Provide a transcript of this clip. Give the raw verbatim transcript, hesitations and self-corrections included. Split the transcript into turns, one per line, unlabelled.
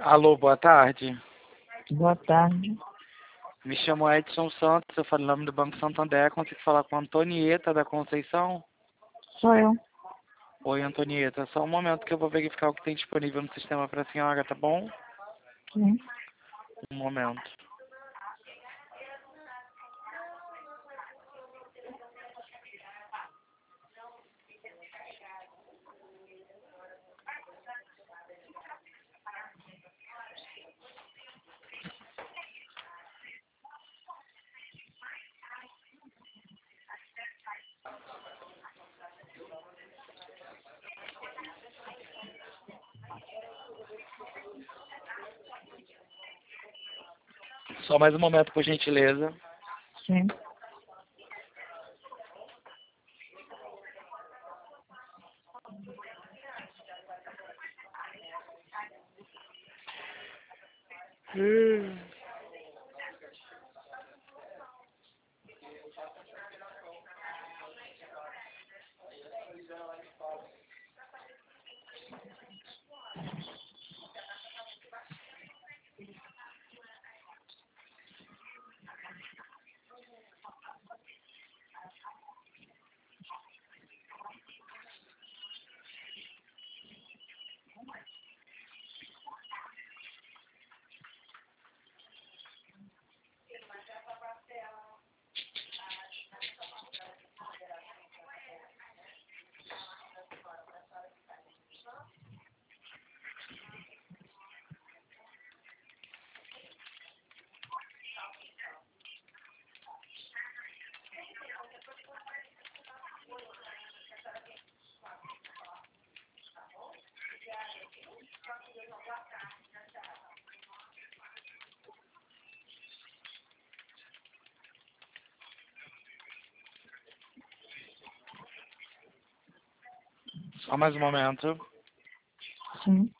Alô, boa tarde.
Boa tarde.
Me chamo Edson Santos, eu falo em nome do Banco Santander. Consigo falar com a Antonieta da Conceição?
Sou eu.
Oi, Antonieta. Só um momento que eu vou verificar o que tem disponível no sistema para a senhora, tá bom?
Sim.
Um momento. Só mais um momento, por gentileza.
Sim.
Hum. Só mais um momento.
Sim.